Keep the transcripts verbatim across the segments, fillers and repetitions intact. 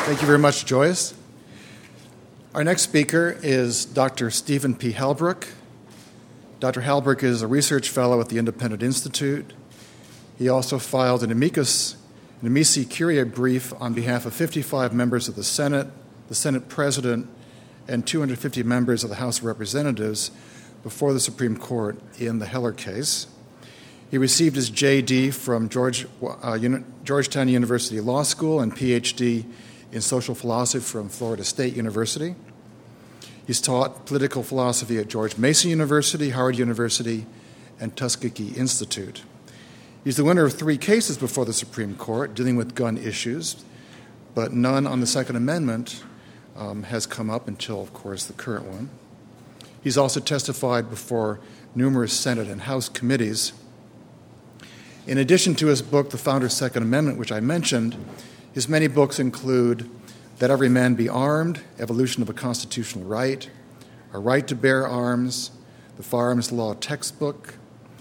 Thank you very much, Joyce. Our next speaker is Doctor Stephen P. Halbrook. Doctor Halbrook is a research fellow at the Independent Institute. He also filed an amicus, an amici curiae brief on behalf of fifty-five members of the Senate, the Senate President, and two hundred fifty members of the House of Representatives before the Supreme Court in the Heller case. He received his J D from George, uh, Uni- Georgetown University Law School and P H D in social philosophy from Florida State University. He's taught political philosophy at George Mason University, Howard University, and Tuskegee Institute. He's the winner of three cases before the Supreme Court dealing with gun issues, but none on the Second Amendment um, has come up until, of course, the current one. He's also testified before numerous Senate and House committees. In addition to his book, The Founder's Second Amendment, which I mentioned, his many books include That Every Man Be Armed, Evolution of a Constitutional Right, A Right to Bear Arms, the Firearms Law Textbook,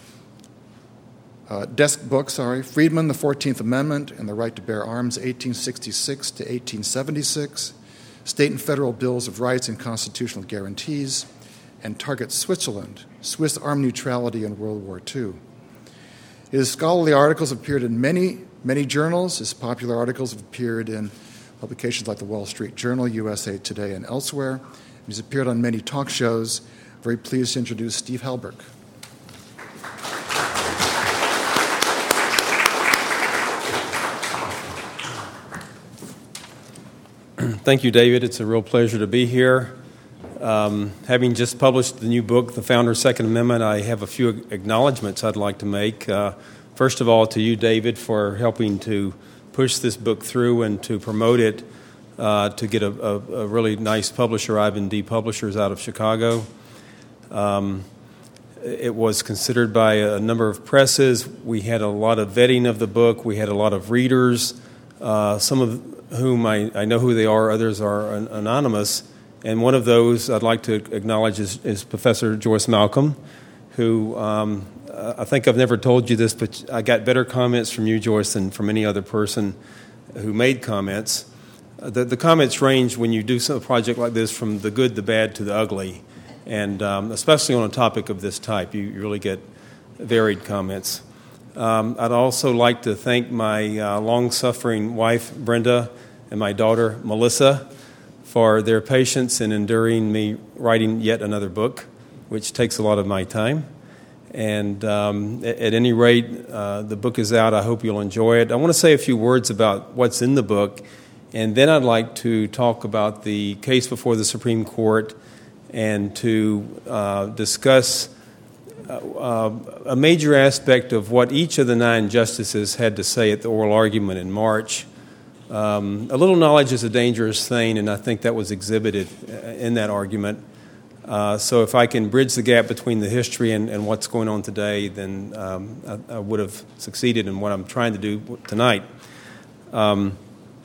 uh, Desk Book, sorry, Freedman, the fourteenth Amendment, and the Right to Bear Arms, eighteen sixty-six to eighteen seventy-six, State and Federal Bills of Rights and Constitutional Guarantees, and Target Switzerland, Swiss Armed Neutrality in World War Two. His scholarly articles have appeared in many, many journals. His popular articles have appeared in publications like the Wall Street Journal, U S A Today, and elsewhere. He's appeared on many talk shows. Very pleased to introduce Steve Halbrook. Thank you, David. It's a real pleasure to be here. Um, having just published the new book, The Founder's Second Amendment, I have a few acknowledgments I'd like to make. Uh, first of all, to you, David, for helping to push this book through and to promote it uh, to get a, a, a really nice publisher, Ivan D. Publishers, out of Chicago. Um, it was considered by a number of presses. We had a lot of vetting of the book. We had a lot of readers, uh, some of whom I, I know who they are, others are an- anonymous. And one of those I'd like to acknowledge is, is Professor Joyce Malcolm, who um, I think I've never told you this, but I got better comments from you, Joyce, than from any other person who made comments. Uh, the, the comments range when you do some, a project like this from the good, the bad, to the ugly, and um, especially on a topic of this type, you, you really get varied comments. Um, I'd also like to thank my uh, long-suffering wife, Brenda, and my daughter, Melissa, for their patience in enduring me writing yet another book, which takes a lot of my time. And um, at, at any rate, uh, the book is out. I hope you'll enjoy it. I want to say a few words about what's in the book, and then I'd like to talk about the case before the Supreme Court and to uh, discuss uh, uh, a major aspect of what each of the nine justices had to say at the oral argument in March. Um, a little knowledge is a dangerous thing, and I think that was exhibited in that argument. Uh, so if I can bridge the gap between the history and, and what's going on today, then um, I, I would have succeeded in what I'm trying to do tonight. Um,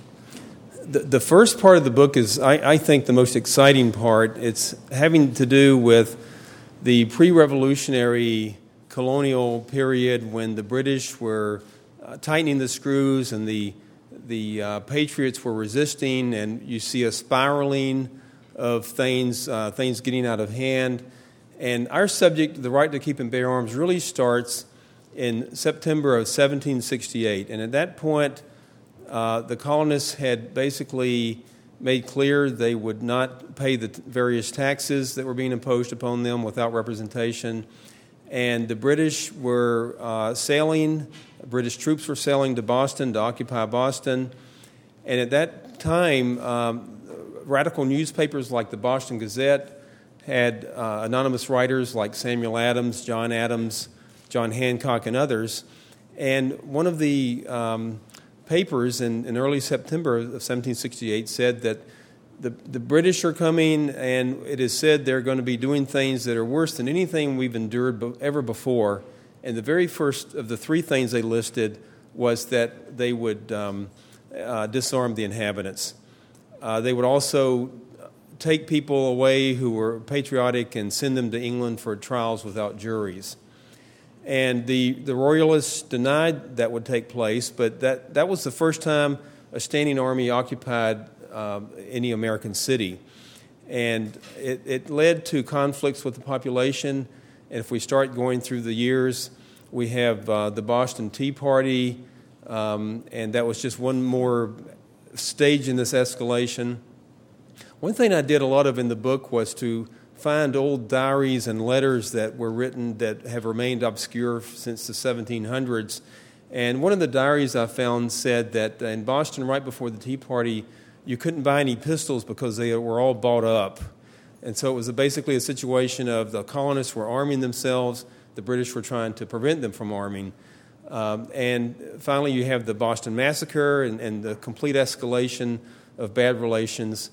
the, the first part of the book is, I, I think, the most exciting part. It's having to do with the pre-revolutionary colonial period when the British were uh, tightening the screws and the The uh, patriots were resisting, and you see a spiraling of things, uh, things getting out of hand. And our subject, the right to keep and bear arms, really starts in September of seventeen sixty-eight. And at that point, uh, the colonists had basically made clear they would not pay the t- various taxes that were being imposed upon them without representation. And the British were uh, sailing, British troops were sailing to Boston to occupy Boston. And at that time, um, radical newspapers like the Boston Gazette had uh, anonymous writers like Samuel Adams, John Adams, John Hancock, and others. And one of the um, papers in, in early September of seventeen sixty-eight said that the, the British are coming, and it is said they're going to be doing things that are worse than anything we've endured be- ever before. And the very first of the three things they listed was that they would um, uh, disarm the inhabitants. Uh, they would also take people away who were patriotic and send them to England for trials without juries. And the, the Royalists denied that would take place, but that, that was the first time a standing army occupied uh, any American city. And it, it led to conflicts with the population. And if we start going through the years, we have uh, the Boston Tea Party, um, and that was just one more stage in this escalation. One thing I did a lot of in the book was to find old diaries and letters that were written that have remained obscure since the seventeen hundreds. And one of the diaries I found said that in Boston, right before the Tea Party, you couldn't buy any pistols because they were all bought up. And so it was basically a situation of the colonists were arming themselves, the British were trying to prevent them from arming. Um, and finally you have the Boston Massacre and, and the complete escalation of bad relations.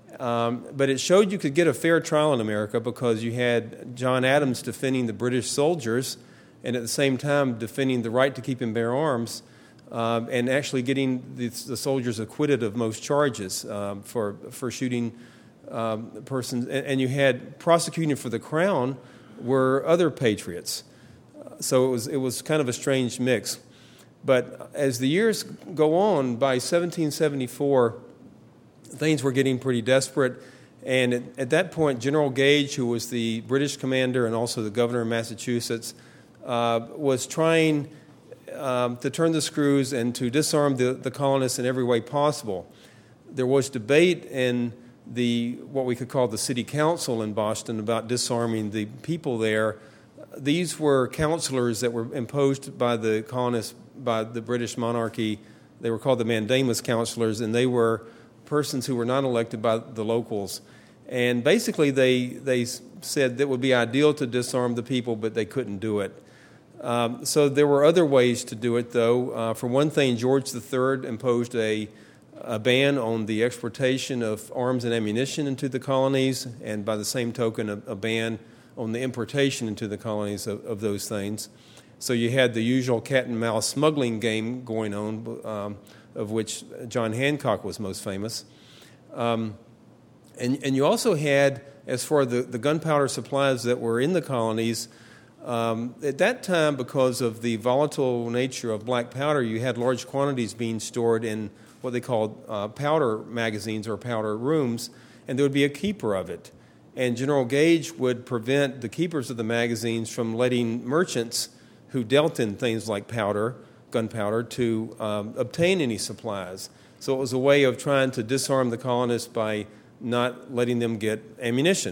Um, but it showed you could get a fair trial in America because you had John Adams defending the British soldiers and at the same time defending the right to keep and bear arms. Um, and actually getting the, the soldiers acquitted of most charges um, for for shooting um, persons. And, and you had prosecuting for the crown were other patriots. Uh, so it was it was kind of a strange mix. But as the years go on, by seventeen seventy-four, things were getting pretty desperate. And at, at that point, General Gage, who was the British commander and also the governor of Massachusetts, uh, was trying Um, to turn the screws and to disarm the, the colonists in every way possible. There was debate in the what we could call the city council in Boston about disarming the people there. These were councilors that were imposed by the colonists, by the British monarchy. They were called the mandamus councilors, and they were persons who were not elected by the locals. And basically they, they said that it would be ideal to disarm the people, but they couldn't do it. Um, so there were other ways to do it, though. Uh, for one thing, George the Third imposed a, a ban on the exportation of arms and ammunition into the colonies, and by the same token, a, a ban on the importation into the colonies of, of those things. So you had the usual cat and mouse smuggling game going on, um, of which John Hancock was most famous. Um, and, and you also had, as far as the, the gunpowder supplies that were in the colonies, Um, at that time, because of the volatile nature of black powder, you had large quantities being stored in what they called uh, powder magazines or powder rooms, and there would be a keeper of it. And General Gage would prevent the keepers of the magazines from letting merchants who dealt in things like powder, gunpowder, to um, obtain any supplies. So it was a way of trying to disarm the colonists by not letting them get ammunition.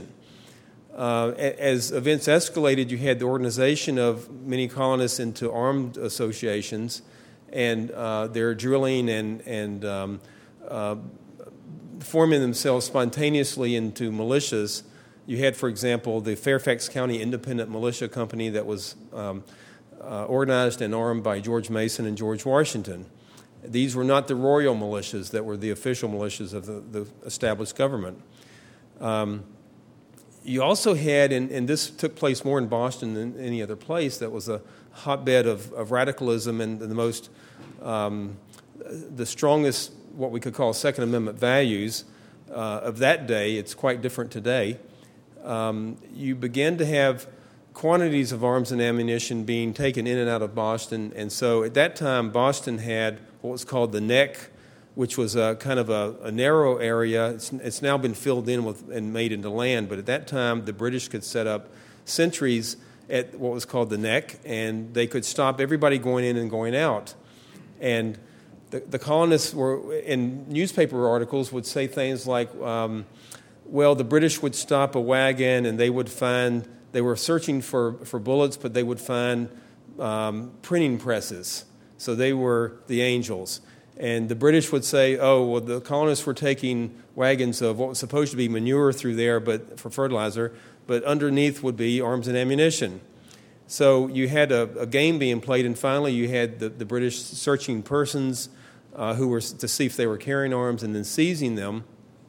Uh, as events escalated, you had the organization of many colonists into armed associations, and uh, they're drilling and, and um, uh, forming themselves spontaneously into militias. You had, for example, the Fairfax County Independent Militia Company that was um, uh, organized and armed by George Mason and George Washington. These were not the royal militias that were the official militias of the, the established government. Um, You also had, and, and this took place more in Boston than any other place, that was a hotbed of, of radicalism and the most, um, the strongest, what we could call Second Amendment values uh, of that day. It's quite different today. Um, you began to have quantities of arms and ammunition being taken in and out of Boston, and so at that time, Boston had what was called the Neck, which was a kind of a, a narrow area. It's, it's now been filled in with and made into land, but at that time the British could set up sentries at what was called the Neck, and they could stop everybody going in and going out. And the, the colonists were, in newspaper articles, would say things like, um, well, the British would stop a wagon and they would find, they were searching for, for bullets, but they would find um, printing presses. So they were the angels. And the British would say, oh, well, the colonists were taking wagons of what was supposed to be manure through there but for fertilizer, but underneath would be arms and ammunition. So you had a, a game being played, and finally you had the, the British searching persons uh, who were to see if they were carrying arms and then seizing them.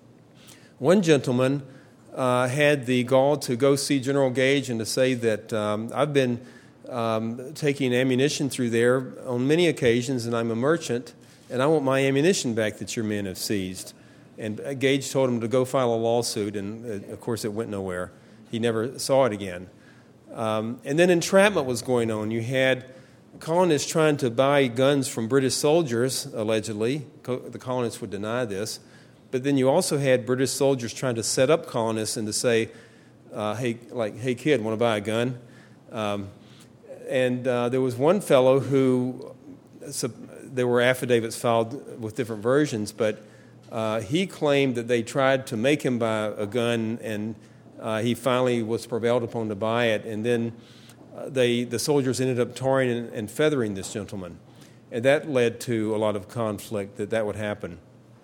One gentleman uh, had the gall to go see General Gage and to say that um, I've been um, taking ammunition through there on many occasions, and I'm a merchant, and I want my ammunition back that your men have seized. And Gage told him to go file a lawsuit, and uh, of course it went nowhere. He never saw it again. Um, and then entrapment was going on. You had colonists trying to buy guns from British soldiers, allegedly. Co- the colonists would deny this. but then you also had British soldiers trying to set up colonists and to say, uh, hey, like, hey, kid, want to buy a gun? Um, and uh, there was one fellow who, so there were affidavits filed with different versions, but uh, he claimed that they tried to make him buy a gun, and uh, he finally was prevailed upon to buy it, and then uh, they the soldiers ended up tarring and, and feathering this gentleman. And that led to a lot of conflict, that that would happen.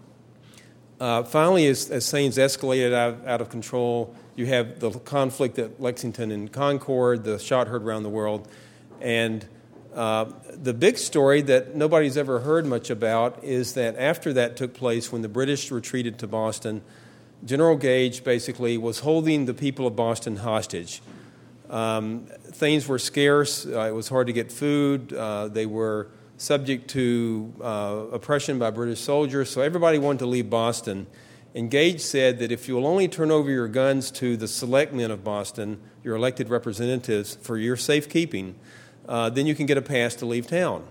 Uh, finally, as, as things escalated out, out of control, you have the conflict at Lexington and Concord, the shot heard around the world. And uh, the big story that nobody's ever heard much about is that after that took place, when the British retreated to Boston, General Gage basically was holding the people of Boston hostage. Um, things were scarce. Uh, it was hard to get food. Uh, they were subject to uh, oppression by British soldiers, so everybody wanted to leave Boston. And Gage said that if you'll only turn over your guns to the selectmen of Boston, your elected representatives, for your safekeeping, uh, then you can get a pass to leave town.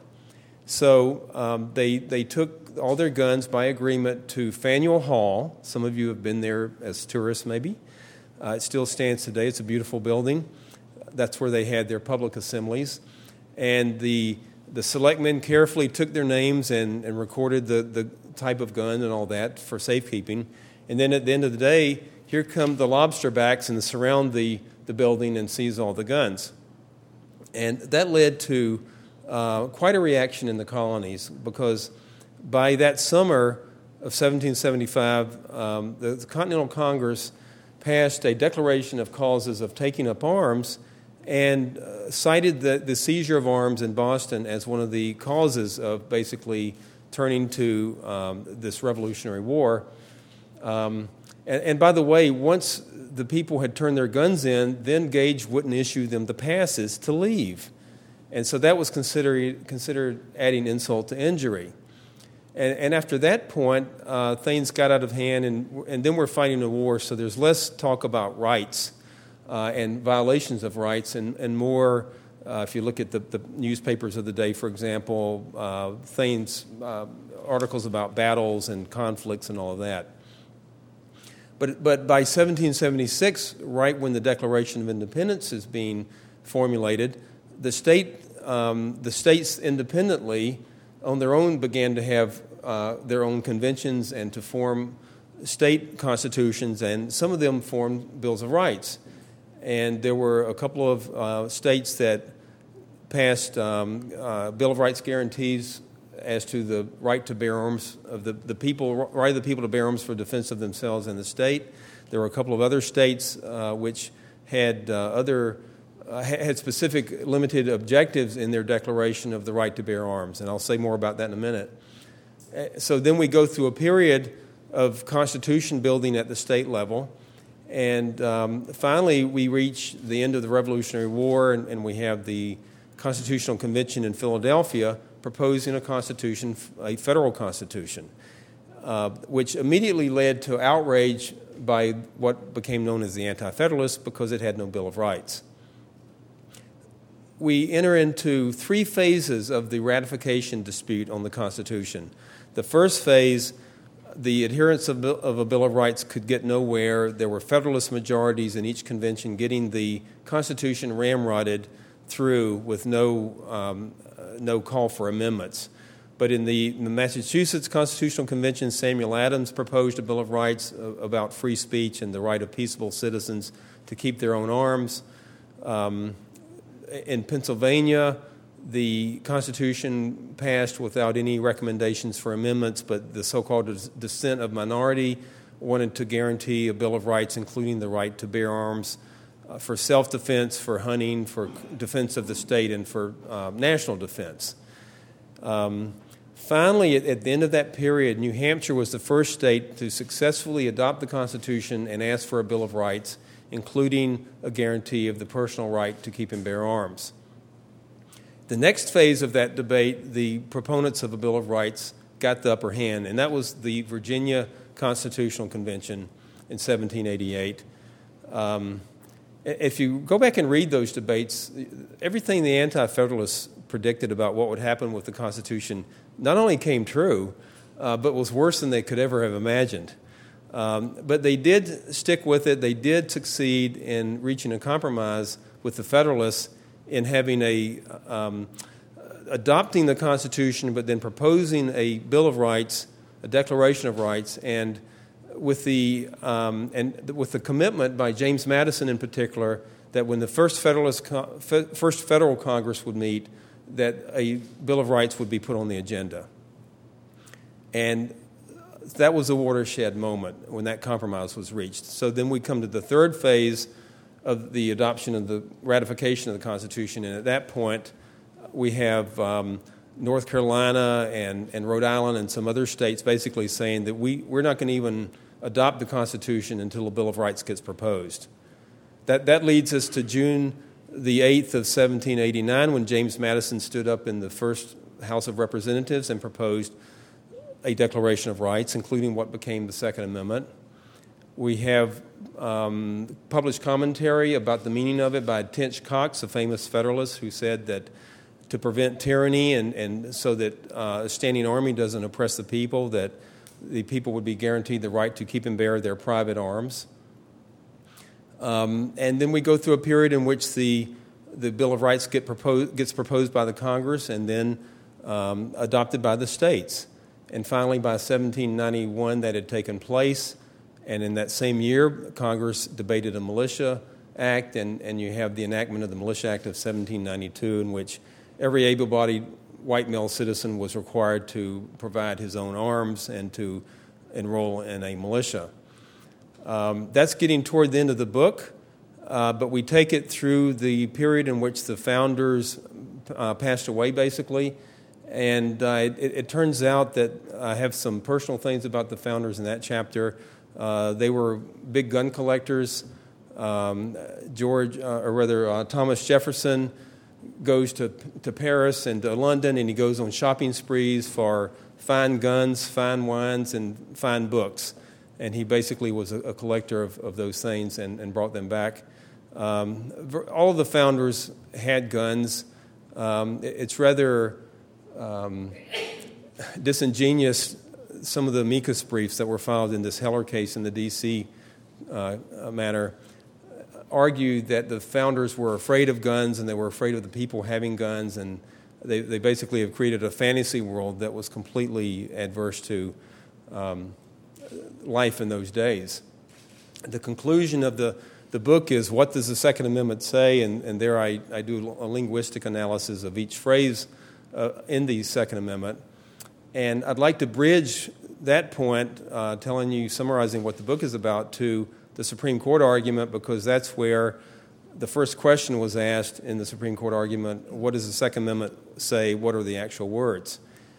So um, they they took all their guns by agreement to Faneuil Hall. Some of you have been there as tourists, maybe. Uh, it still stands today. It's a beautiful building. That's where they had their public assemblies. And the The selectmen carefully took their names and, and recorded the, the type of gun and all that for safekeeping. And then at the end of the day, here come the lobster backs and surround the, the building and seize all the guns. And that led to uh, quite a reaction in the colonies, because by that summer of seventeen seventy-five, um, the, the Continental Congress passed a declaration of causes of taking up arms and uh, cited the, the seizure of arms in Boston as one of the causes of basically turning to um, this Revolutionary War. Um, and, and by the way, once the people had turned their guns in, then Gage wouldn't issue them the passes to leave. And so that was considered, considered adding insult to injury. And, and after that point, uh, things got out of hand, and, and then we're fighting a war, so there's less talk about rights Uh, and violations of rights, and, and more, uh, if you look at the, the newspapers of the day, for example, uh, things, uh, articles about battles and conflicts and all of that. But, but by seventeen seventy-six, right when the Declaration of Independence is being formulated, the state, um, the states independently, on their own, began to have uh, their own conventions and to form state constitutions, and some of them formed bills of rights. And there were a couple of uh, states that passed um, uh, Bill of Rights guarantees as to the right to bear arms of the, the people, right of the people to bear arms for defense of themselves and the state. There were a couple of other states uh, which had uh, other uh, had specific limited objectives in their declaration of the right to bear arms, and I'll say more about that in a minute. So then we go through a period of constitution building at the state level. And um, finally, we reach the end of the Revolutionary War, and, and we have the Constitutional Convention in Philadelphia proposing a constitution, a federal constitution, uh, which immediately led to outrage by what became known as the Anti-Federalists, because it had no Bill of Rights. We enter into three phases of the ratification dispute on the Constitution. The first phase, the adherents of, of a Bill of Rights could get nowhere. There were Federalist majorities in each convention getting the Constitution ramrodded through with no um, no call for amendments. But in the, in the Massachusetts Constitutional Convention, Samuel Adams proposed a Bill of Rights about free speech and the right of peaceable citizens to keep their own arms. Um, in Pennsylvania, the Constitution passed without any recommendations for amendments, but the so-called dissent of minority wanted to guarantee a Bill of Rights, including the right to bear arms uh, for self-defense, for hunting, for defense of the state, and for uh, national defense. Um, finally, at, at the end of that period, New Hampshire was the first state to successfully adopt the Constitution and ask for a Bill of Rights, including a guarantee of the personal right to keep and bear arms. The next phase of that debate, the proponents of a Bill of Rights got the upper hand, and that was the Virginia Constitutional Convention in seventeen eighty-eight. Um, if you go back and read those debates, everything the Anti-Federalists predicted about what would happen with the Constitution not only came true, uh, but was worse than they could ever have imagined. Um, but they did stick with it. They did succeed in reaching a compromise with the Federalists in having a um, adopting the Constitution, but then proposing a Bill of Rights, a Declaration of Rights, and with the um, and with the commitment by James Madison in particular that when the first Federalist first federal Congress would meet, that a Bill of Rights would be put on the agenda. And that was a watershed moment when that compromise was reached. So then we come to the third phase of the adoption of the ratification of the Constitution, and at that point we have um, North Carolina and, and Rhode Island and some other states basically saying that we, we're not going to even adopt the Constitution until a Bill of Rights gets proposed. That, that leads us to June the eighth of seventeen eighty-nine when James Madison stood up in the first House of Representatives and proposed a Declaration of Rights, including what became the Second Amendment. We have um, published commentary about the meaning of it by Tench Coxe, a famous Federalist, who said that to prevent tyranny and, and so that uh, a standing army doesn't oppress the people, that the people would be guaranteed the right to keep and bear their private arms. Um, and then we go through a period in which the the Bill of Rights get proposed, gets proposed by the Congress and then um, adopted by the states. And finally, by seventeen ninety-one, that had taken place. And in that same year, Congress debated a Militia Act, and, and you have the enactment of the Militia Act of seventeen ninety-two, in which every able-bodied white male citizen was required to provide his own arms and to enroll in a militia. Um, that's getting toward the end of the book, uh, but we take it through the period in which the founders uh, passed away, basically. And uh, it, it turns out that I have some personal things about the founders in that chapter. Uh, they were big gun collectors. Um, George, uh, or rather uh, Thomas Jefferson, goes to to Paris and to London, and he goes on shopping sprees for fine guns, fine wines, and fine books. And he basically was a, a collector of, of those things and, and brought them back. Um, all of the founders had guns. Um, it, it's rather um, disingenuous, some of the amicus briefs that were filed in this Heller case in the D C uh, matter argued that the founders were afraid of guns and they were afraid of the people having guns, and they, they basically have created a fantasy world that was completely adverse to um, life in those days. The conclusion of the, the book is, what does the Second Amendment say? And, and there I, I do a linguistic analysis of each phrase uh, in the Second Amendment. And I'd like to bridge that point, uh, telling you, summarizing what the book is about, to the Supreme Court argument, because that's where the first question was asked in the Supreme Court argument: what does the Second Amendment say? What are the actual words?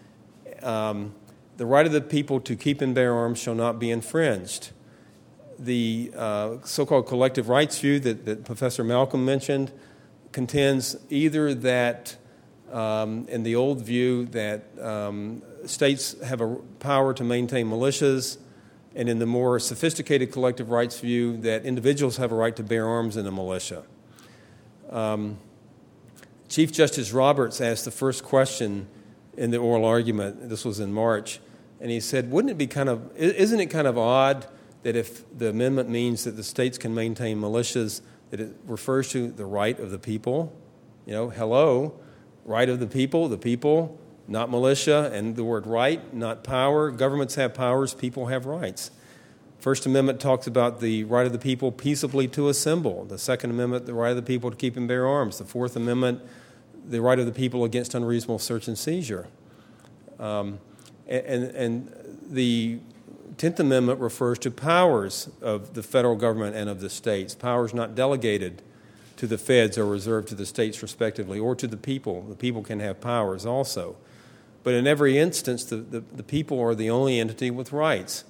Um, the right of the people to keep and bear arms shall not be infringed. The uh, so-called collective rights view that, that Professor Malcolm mentioned contends either that, um, in the old view, that um, states have a power to maintain militias, and in the more sophisticated collective rights view, that individuals have a right to bear arms in a militia. Um, Chief Justice Roberts asked the first question in the oral argument. This was in March, and he said, "Wouldn't it be kind of, isn't it kind of odd that if the amendment means that the states can maintain militias, that it refers to the right of the people? You know, hello, right of the people, the people, not militia, and the word right, not power. Governments have powers, people have rights. First Amendment talks about the right of the people peaceably to assemble. The Second Amendment, the right of the people to keep and bear arms. The Fourth Amendment, the right of the people against unreasonable search and seizure. Um, and, and the Tenth Amendment refers to powers of the federal government and of the states, powers not delegated to the feds or reserved to the states respectively, or to the people. The people can have powers also. But in every instance, the, the, the people are the only entity with rights.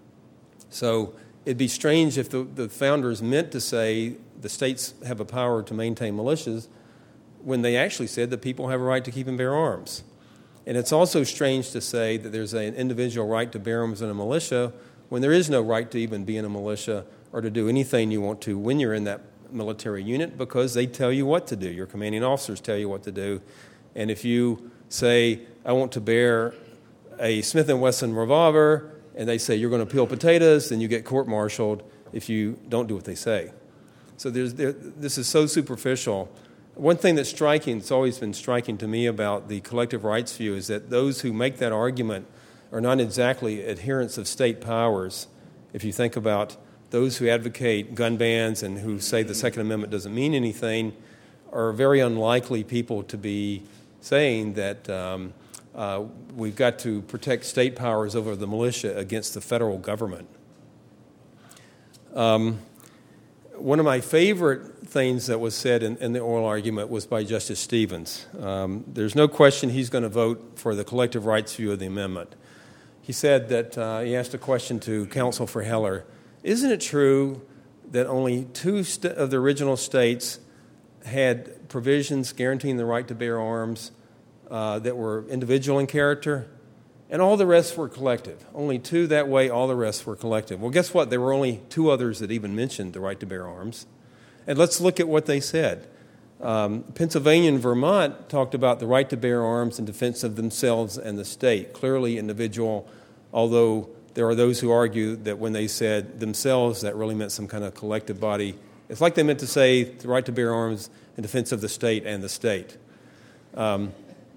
So it'd be strange if the, the founders meant to say the states have a power to maintain militias when they actually said that people have a right to keep and bear arms. And it's also strange to say that there's an individual right to bear arms in a militia when there is no right to even be in a militia or to do anything you want to when you're in that military unit, because they tell you what to do. Your commanding officers tell you what to do. And if you say, I want to bear a Smith and Wesson revolver and they say you're going to peel potatoes, then you get court-martialed if you don't do what they say. So there's, there, this is so superficial. One thing that's striking, it's always been striking to me about the collective rights view, is that those who make that argument are not exactly adherents of state powers. If you think about those who advocate gun bans and who say the Second Amendment doesn't mean anything, are very unlikely people to be saying that um, uh, we've got to protect state powers over the militia against the federal government. Um, one of my favorite things that was said in, in the oral argument was by Justice Stevens. Um, there's no question he's going to vote for the collective rights view of the amendment. He said that, uh, he asked a question to counsel for Heller, isn't it true that only two st- of the original states had provisions guaranteeing the right to bear arms uh, that were individual in character, and all the rest were collective? Only two that way, all the rest were collective. Well, guess what? There were only two others that even mentioned the right to bear arms. And let's look at what they said. Um, Pennsylvania and Vermont talked about the right to bear arms in defense of themselves and the state, clearly individual, although there are those who argue that when they said themselves, that really meant some kind of collective body. It's like they meant to say the right to bear arms in defense of the state and the state. Um,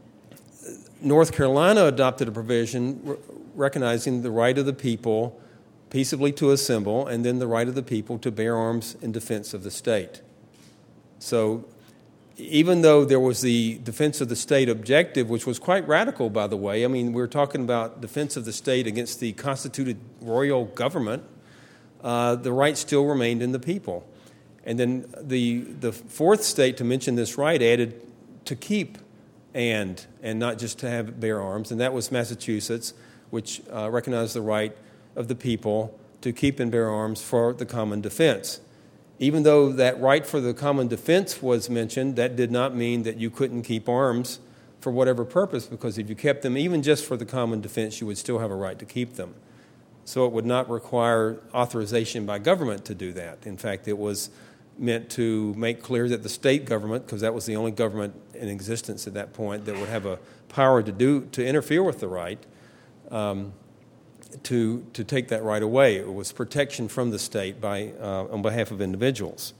North Carolina adopted a provision re- recognizing the right of the people peaceably to assemble, and then the right of the people to bear arms in defense of the state. So even though there was the defense of the state objective, which was quite radical, by the way, I mean, we're talking about defense of the state against the constituted royal government, uh, the right still remained in the people. And then the the fourth state to mention this right added to keep and, and not just to have bear arms, and that was Massachusetts, which uh, recognized the right of the people to keep and bear arms for the common defense. Even though that right for the common defense was mentioned, that did not mean that you couldn't keep arms for whatever purpose, because if you kept them even just for the common defense, you would still have a right to keep them. So it would not require authorization by government to do that. In fact, it was meant to make clear that the state government, because that was the only government in existence at that point that would have a power to do to interfere with the right, um, to to take that right away. It was protection from the state by uh, on behalf of individuals.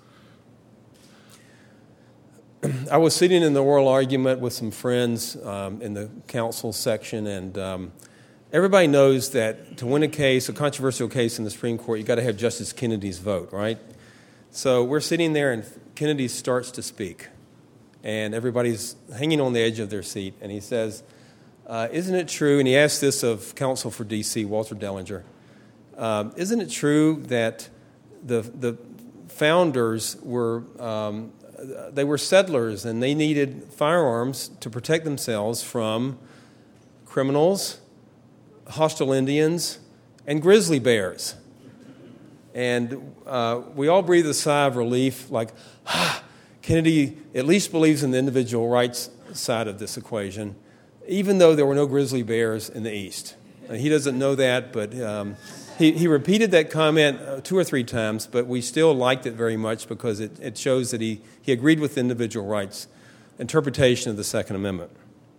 I was sitting in the oral argument with some friends um, in the counsel section, and um, everybody knows that to win a case, a controversial case in the Supreme Court, you've got to have Justice Kennedy's vote, right? So we're sitting there, and Kennedy starts to speak, and everybody's hanging on the edge of their seat, and he says, Uh, isn't it true, and he asked this of counsel for D C, Walter Dellinger, um, isn't it true that the the founders were, um, they were settlers and they needed firearms to protect themselves from criminals, hostile Indians, and grizzly bears? And uh, we all breathe a sigh of relief, like, ah, Kennedy at least believes in the individual rights side of this equation, even though there were no grizzly bears in the East. Uh, he doesn't know that, but um, he, he repeated that comment uh, two or three times, but we still liked it very much because it, it shows that he, he agreed with the individual rights interpretation of the Second Amendment.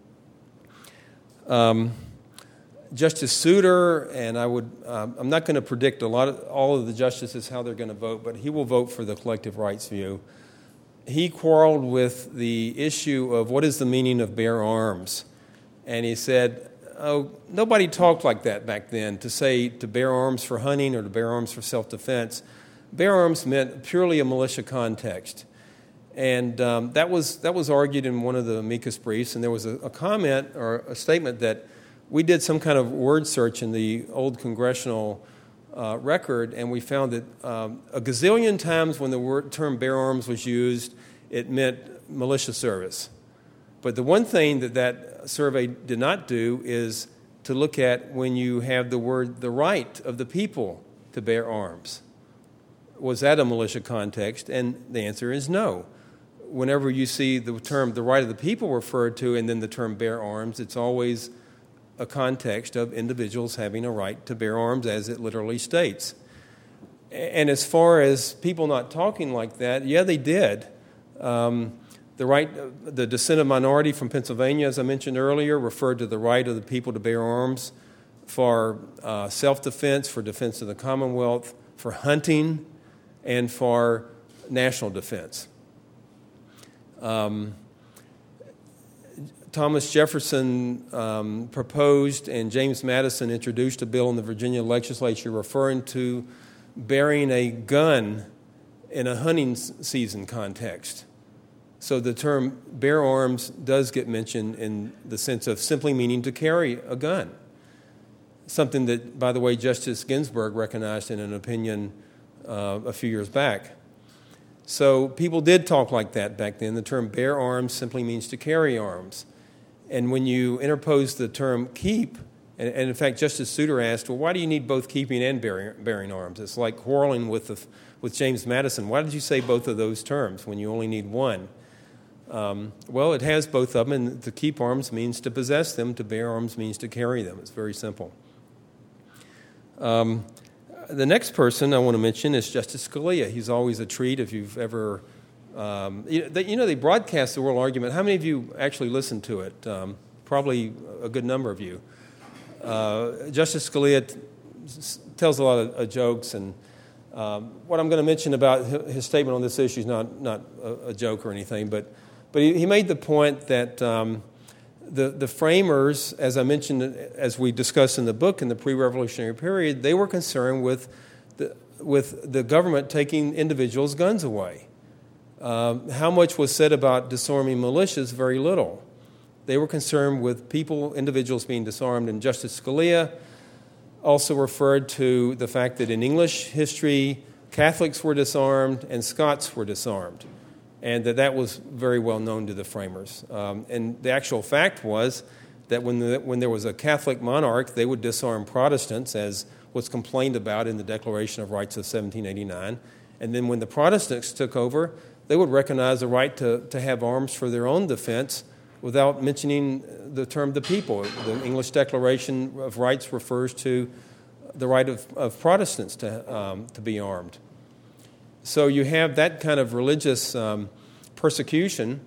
Um, Justice Souter, and I would, um, I'm not going to predict a lot of all of the justices how they're going to vote, but he will vote for the collective rights view. He quarreled with the issue of what is the meaning of bear arms. And he said, oh, nobody talked like that back then, to say to bear arms for hunting or to bear arms for self-defense. Bear arms meant purely a militia context. And um, that was that was argued in one of the amicus briefs, and there was a, a comment or a statement that we did some kind of word search in the old congressional uh, record, and we found that um, a gazillion times when the word, term bear arms was used, it meant militia service. But the one thing that that survey did not do is to look at when you have the word the right of the people to bear arms. Was that a militia context? And the answer is no. Whenever you see the term the right of the people referred to and then the term bear arms, it's always a context of individuals having a right to bear arms, as it literally states. And as far as people not talking like that, yeah, they did. Um, The right, the dissenting minority from Pennsylvania, as I mentioned earlier, referred to the right of the people to bear arms for uh, self-defense, for defense of the Commonwealth, for hunting, and for national defense. Um, Thomas Jefferson um, proposed and James Madison introduced a bill in the Virginia legislature referring to bearing a gun in a hunting season context. So the term bear arms does get mentioned in the sense of simply meaning to carry a gun. Something that, by the way, Justice Ginsburg recognized in an opinion uh, a few years back. So people did talk like that back then. The term bear arms simply means to carry arms. And when you interpose the term keep, and, and in fact, Justice Souter asked, well, why do you need both keeping and bearing, bearing arms? It's like quarreling with, the, with James Madison. Why did you say both of those terms when you only need one? Um, well, it has both of them, and to keep arms means to possess them, to bear arms means to carry them. It's very simple. Um, the next person I want to mention is Justice Scalia. He's always a treat if you've ever... Um, you, they, you know, they broadcast the oral argument. How many of you actually listened to it? Um, probably a good number of you. Uh, Justice Scalia t- tells a lot of uh, jokes, and um, what I'm going to mention about his statement on this issue is not, not a, a joke or anything, but, but he, he made the point that um, the, the framers, as I mentioned, as we discussed in the book, in the pre-revolutionary period, they were concerned with the, with the government taking individuals' guns away. Um, how much was said about disarming militias? Very little. They were concerned with people, individuals being disarmed, and Justice Scalia also referred to the fact that in English history, Catholics were disarmed and Scots were disarmed, and that that was very well known to the framers. Um, and the actual fact was that when, the, when there was a Catholic monarch, they would disarm Protestants, as was complained about in the Declaration of Rights of seventeen eighty-nine. And then when the Protestants took over, they would recognize the right to, to have arms for their own defense without mentioning the term the people. The English Declaration of Rights refers to the right of, of Protestants to, um, to be armed. So you have that kind of religious um, persecution.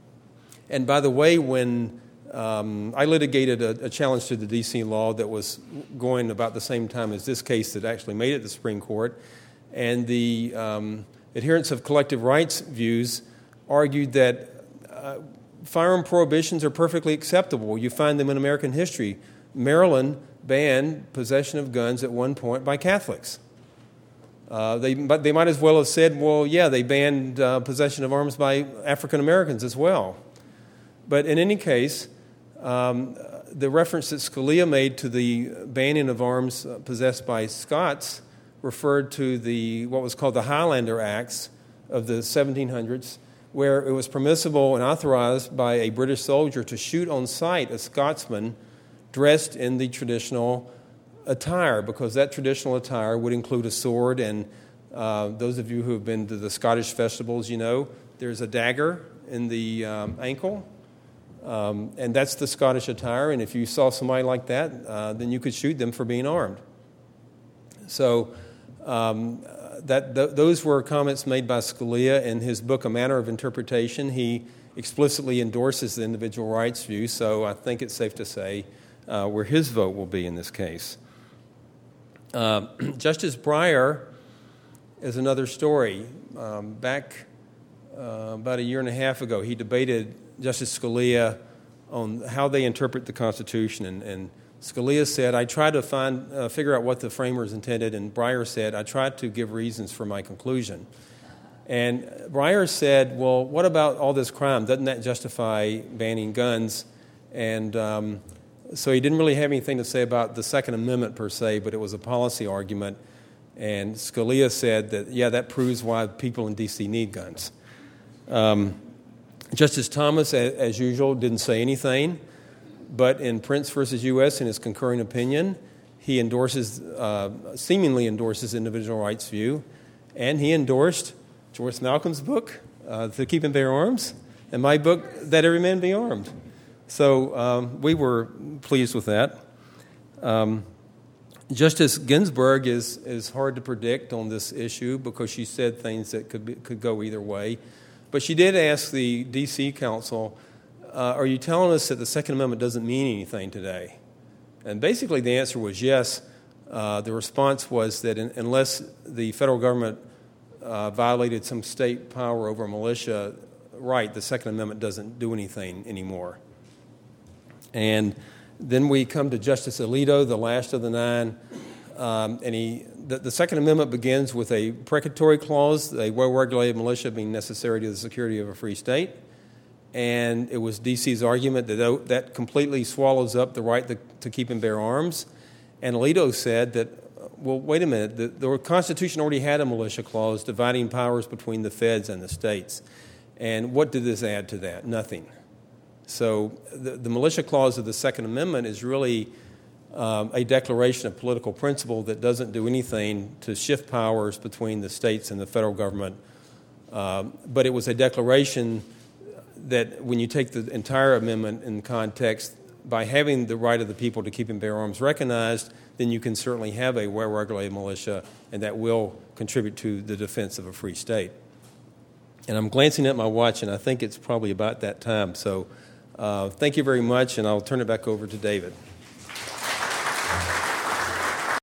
And by the way, when um, I litigated a, a challenge to the D C law that was going about the same time as this case that actually made it to the Supreme Court, and the um, adherents of collective rights views argued that uh, firearm prohibitions are perfectly acceptable. You find them in American history. Maryland banned possession of guns at one point by Catholics. Uh, they, but they might as well have said, well, yeah, they banned uh, possession of arms by African Americans as well. But in any case, um, the reference that Scalia made to the banning of arms possessed by Scots referred to the what was called the Highlander Acts of the seventeen hundreds, where it was permissible and authorized by a British soldier to shoot on sight a Scotsman dressed in the traditional attire, because that traditional attire would include a sword, and uh, those of you who have been to the Scottish festivals, you know, there's a dagger in the um, ankle, um, and that's the Scottish attire, and if you saw somebody like that, uh, then you could shoot them for being armed. So um, that th- those were comments made by Scalia in his book, A Manner of Interpretation. He explicitly endorses the individual rights view, so I think it's safe to say uh, where his vote will be in this case. Uh, Justice Breyer is another story. Um, back uh, about a year and a half ago, he debated Justice Scalia on how they interpret the Constitution, and, and Scalia said, I tried to find, uh, figure out what the framers intended, and Breyer said, I tried to give reasons for my conclusion. And Breyer said, well, what about all this crime? Doesn't that justify banning guns? And um, so he didn't really have anything to say about the Second Amendment per se, but it was a policy argument. And Scalia said that, yeah, that proves why people in D C need guns. Um, Justice Thomas, as usual, didn't say anything. But in Prince versus U S, in his concurring opinion, he endorses, uh, seemingly endorses individual rights view, and he endorsed George Malcolm's book, uh, To Keep and Bear Arms, and my book, That Every Man Be Armed. So um, we were pleased with that. Um, Justice Ginsburg is is hard to predict on this issue because she said things that could be, could go either way. But she did ask the D C Council, uh, are you telling us that the Second Amendment doesn't mean anything today? And basically the answer was yes. Uh, the response was that in, unless the federal government uh, violated some state power over militia right, the Second Amendment doesn't do anything anymore. And then we come to Justice Alito, the last of the nine, um, and he the, the Second Amendment begins with a precatory clause, a well-regulated militia being necessary to the security of a free state. And it was D C's argument that that completely swallows up the right to, to keep and bear arms. And Alito said that, well, wait a minute, the, the Constitution already had a militia clause dividing powers between the feds and the states. And what did this add to that? Nothing. So the, the militia clause of the Second Amendment is really um, a declaration of political principle that doesn't do anything to shift powers between the states and the federal government. Um, but it was a declaration that when you take the entire amendment in context, by having the right of the people to keep and bear arms recognized, then you can certainly have a well-regulated militia, and that will contribute to the defense of a free state. And I'm glancing at my watch, and I think it's probably about that time. So uh, thank you very much, and I'll turn it back over to David.